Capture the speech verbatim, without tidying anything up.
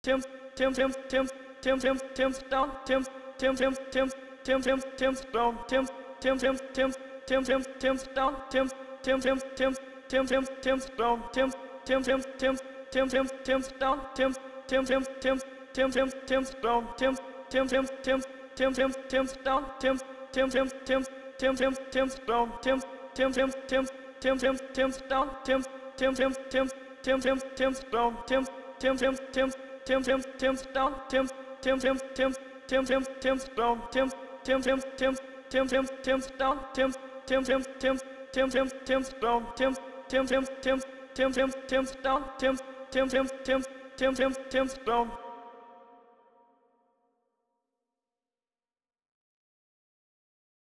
Tim Tim Tim Tim Tim Tim Tim Stone Tim Tim Tim Tim Tim Tim Tim Stone Tim Tim Tim Tim Tim Tim Tim Stone Tim Tim Tim Tim Tim Tim Tim Stone Tim Tim Tim Tim Tim Tim Tim Stone Tim Tim Tim Tim Tim Tim Tim Stone Tim Tim Tim Tim Tim Tim Tim Stone Tim Tim Tim Tim Tim Tim Tim Stone Tim Tim Tim Tim Tim Tim Tim Stone Tim Tim Tim Tim Tim Tim Tim Stone Tim Tim Tim Tim Tim Tim Tim Stone Tim Tim Tim Tim Tim Tim Tim Stone Tim Tim Tim Tim Tim Tim Tim Stone Tim Tim Tim Tim Tim Tim Tim Stone Tim Tim Tim Tim Tim Tim Tim Stone Tim Tim Tim Tim Tim Tim Tim Stone